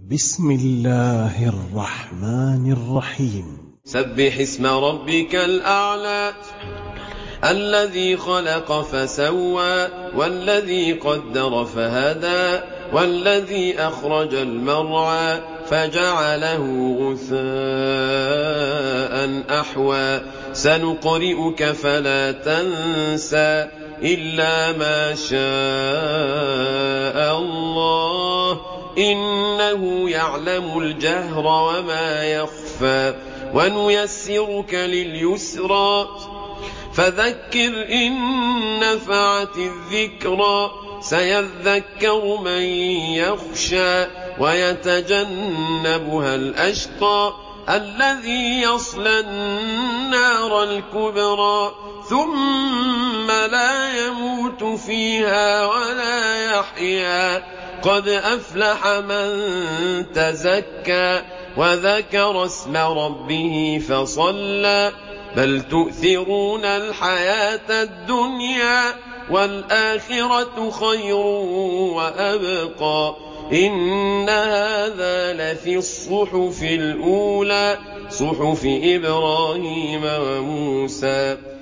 بسم الله الرحمن الرحيم. سبح اسم ربك الأعلى الذي خلق فسوى والذي قدر فهدى والذي أخرج المرعى فجعله غثاء أحوى سنقرئك فلا تنسى إلا ما شاء الله إنه يعلم الجهر وما يخفى ونيسرك لليسرى فذكر إن نفعت الذكرى سيذكر من يخشى ويتجنبها الأشقى الذي يصلى النار الكبرى ثم لا يموت فيها ولا يحيا قد أفلح من تزكى وذكر اسم ربه فصلى بل تؤثرون الحياة الدنيا والآخرة خير وأبقى إن هذا لفي الصحف الأولى صحف إبراهيم وموسى